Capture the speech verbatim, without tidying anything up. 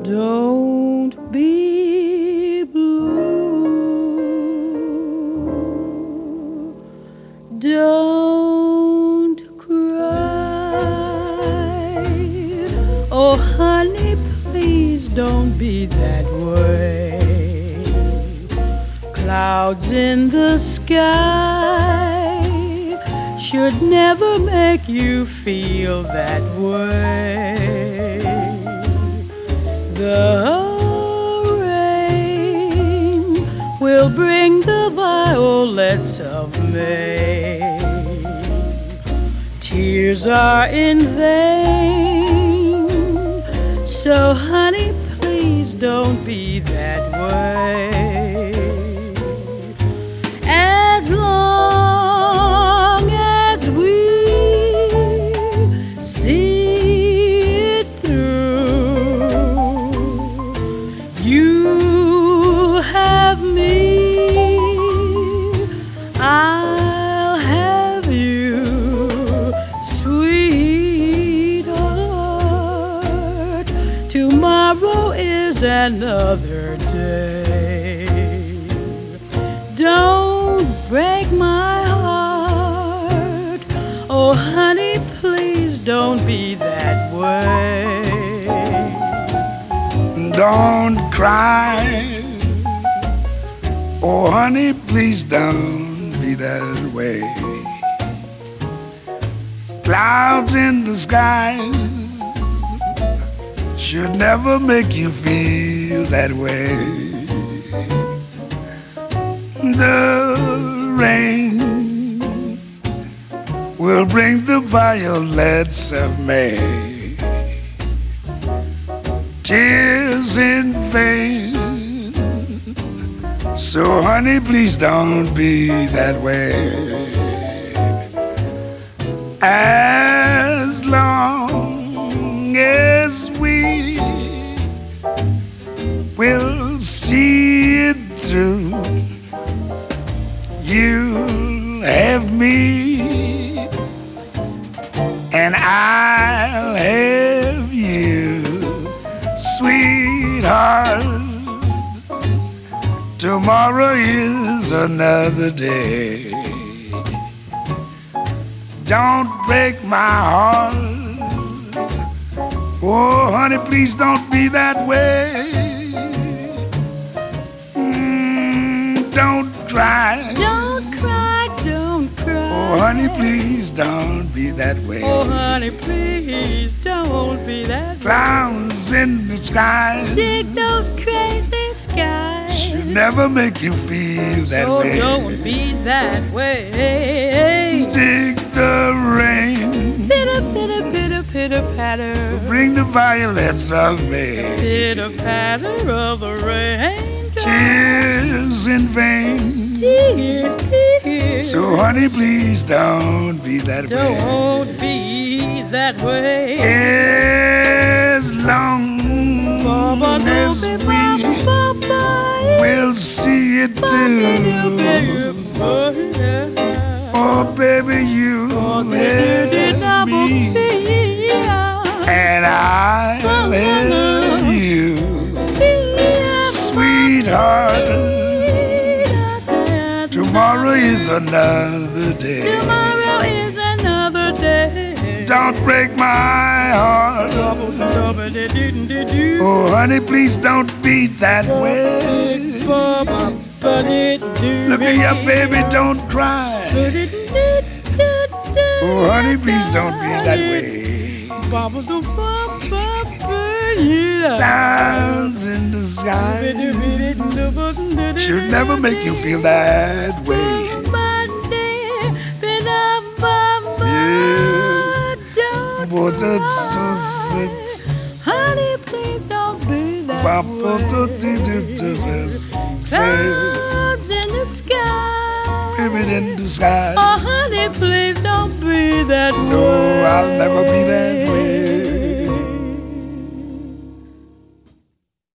Don't be blue. Don't cry. Oh, honey, please don't be that way. Clouds in the sky should never make you feel that way. The rain will bring the violets of May. Tears are in vain, so honey, please don't be that way. As long as we see it through, you have me, I'll have you, sweetheart. Tomorrow is another day. Don't break my heart. Oh, honey, please don't be that way. Don't cry. Oh, honey, please don't be that way. Clouds in the sky should never make you feel that way. The rain will bring the violets of May. Tears in vain, so honey, please don't be that way. As long as we will see it through, you'll have me, and I'll have you, sweetheart. Tomorrow is another day. Don't break my heart. Oh, honey, please don't be that way. Mm, don't cry. Don't cry, don't cry. Oh, honey, please don't be that way. Oh, honey, please don't be that way. Clouds in the sky Dig those crazy skies. should never make you feel that so way. don't be that way. Dig the rain, Pitter, pitter, pitter, pitter, patter. bring the violets of May. Pitter, patter of the rain. Tears in vain, Tears, tears. so honey, please don't be that way. Don't be that way. As long as we will see it through. Oh, baby, you have me, and I'll have you, sweetheart. Tomorrow is another day. Tomorrow is another day. Don't break my heart. Oh, honey, please don't be that way. Look at your baby, don't cry. Oh, honey, please don't be that way. Clouds in the sky should never make you feel that way. Yeah. But that's so sad. Honey, please don't be that Papa, way. Clouds in the sky. Baby in the sky. Oh, honey, please don't be that way. No, I'll never be that way.